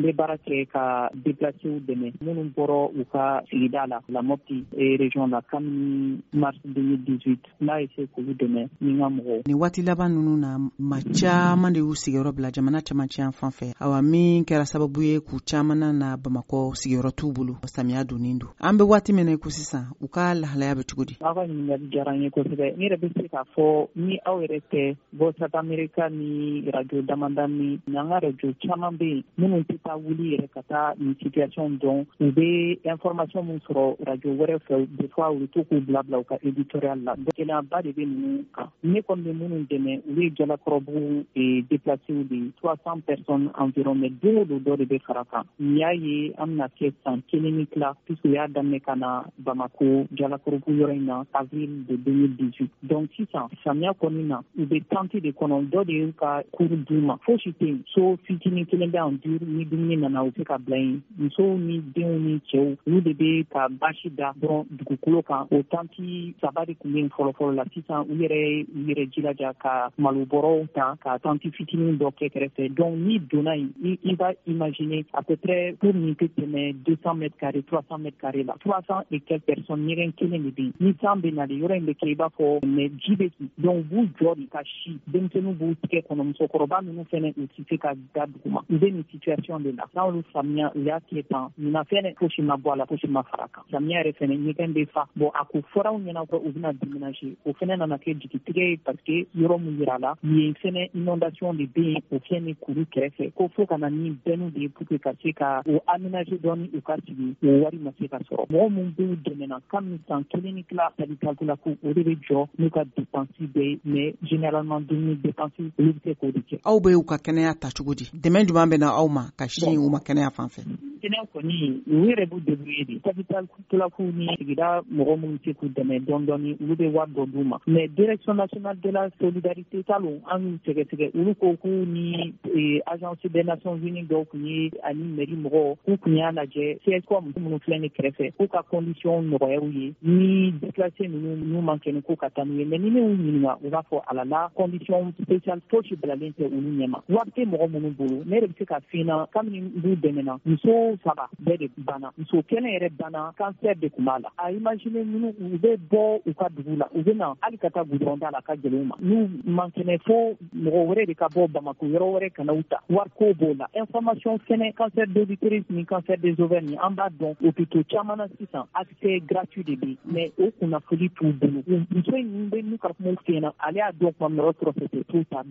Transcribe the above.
n bɛ baara kɛ ka déplacés dɛmɛ minnu bɔra u ka sigida la Mopti région la kabini mars 2018 n'a essayé k'olu dɛmɛ ni n ka mɔgɔw. Ni waati laban ninnu na ma caman de y'u sigiyɔrɔ bila jamana camancɛ yan fan fɛ. Awa min kɛra sababu ye k'u caman na Bamakɔ sigiyɔrɔ t'u bolo samiya donnen don. An bɛ waati min na ko sisan u ka lahalaya bɛ cogo di? Aw ka ɲininkali diyara n ye kosɛbɛ. N yɛrɛ bɛ se k'a fɔ ni aw yɛrɛ tɛ Voix of America ni radio damada ni an ka radio caman bɛ yen minnu tɛ taa wuli yɛrɛ ka taa nin situation dɔn u bɛ information min sɔrɔ radio wɛrɛ fɛ des fois u bɛ to k'u bila u ka éditorial la. Gɛlɛyaba de bɛ ninnu kan. Ne kɔni bɛ minnu dɛmɛ olu ye Jalakɔrɔbugu déplacés de 300 personnes environ mais don o don dɔ de bɛ fara kan. Nin y'a ye an bɛna kɛ san 1 ni tila puisque u y'a daminɛ ka na Bamako Jalakɔrɔbugu yɔrɔ in na avril de 2018. Donc sisan samiya kɔni na u bɛ tente de kɔnɔ dɔ de y'u ka cours d'u ma fosi tɛ yen so fitinin kelen bɛ en dur ni dumuni nana u bɛ ka bila yen musow ni denw ni cɛw olu de bɛ ka basi da dɔrɔn dugukolo kan o tente saba de tun bɛ yen fɔlɔfɔlɔ la sisan u yɛrɛ jilaja ka malobɔrɔw ta ka tente fitinin dɔ kɛ kɛrɛfɛ donc ni donna yen i b'a imaginer à peu près pour min tɛ tɛmɛ 200 mètres carrés 300 mètres carrés la 300 et quelques personnes ɲɛgɛn kelen de bɛ yen ni san bɛ nalen yɔrɔ in bɛ kɛ i b'a fɔ mais ji bɛ ci donc u b'u jɔ de ka si denmisɛnninw b'u tigɛ kɔnɔ musokɔrɔba ninnu fɛnɛ u tɛ se ka da duguma u bɛ nin situation de la n'olu faamuya u y'a kɛ tan nin na fɛnɛ fosi ma bɔ a la fosi ma fara kan samiya yɛrɛ fɛnɛ ɲɛgɛn bɛ fa bon a ko fɔraw ɲɛna ko u bɛna déménager o fɛnɛ nana kɛ jigitigɛ ye parce que yɔrɔ min yira la yen fɛnɛ inondation de bɛ yen o fɛn ni kuru kɛrɛfɛ ko fo ka na ni bɛnnu de ye pour que ka se ka o aménager dɔɔni u ka sigi o wari ma se ka sɔrɔ mɔgɔ minnu b'u dɛmɛna kabini san 1 ni tila talikakula ko o de bɛ jɔ n'u ka dépense bɛɛ mais généralement dumuni dépense olu bɛ se k'o de kɛ. Aw bɛ u ka kɛnɛya ta cogo di? Dɛmɛ jumɛn bɛ na aw ma ka sin u ma kɛnɛya fan fɛ? Kɛnɛya kɔni u yɛrɛ b'u débrouiller de capital kulafu ni sigida mɔgɔ minnu se k'u dɛmɛ dɔɔni dɔɔni olu bɛ wari dɔ d'u ma mais direction nationale de la solidarité salon an y'u sɛgɛsɛgɛ olu ko k'u ni agence des nations unies dɔw tun ye ani mairie mɔgɔw k'u tun y'a lajɛ CSCOM minnu filɛ nin kɛrɛfɛ k'u ka condition nɔgɔya u ye ni déplacé ninnu n'u man kɛnɛ k'u ka taa n'u ye mais ni ne y'u ɲininka u b'a fɔ ala la condition spéciale fosi bilalen tɛ olu ɲɛma wari tɛ mɔgɔ minnu bolo ne yɛrɛ bɛ se ka f'i ɲɛna kabini b'u dɛmɛna muso 3 bɛɛ de banna muso kɛnɛ yɛrɛ banna cancer de tun b'a la a imaginer minnu u bɛ bɔ u ka dugu la u bɛ na hali ka taa goudron da la ka gɛlɛn u ma n'u man kɛnɛ fo mɔgɔ wɛrɛ de ka bɔ Bamako yɔrɔ wɛrɛ ka na u ta wari ko b'o la information fɛnɛ cancer de l'utérus ni cancer des ovaires ni an b'a dɔn hôpitaux caman na sisan accès gratuit de bɛ mais o kunnafoni t'u bolo muso in bɛ n'u ka kuma f'i ɲɛna ale y'a dɔn kuma min na o sɔrɔ c'était trop tard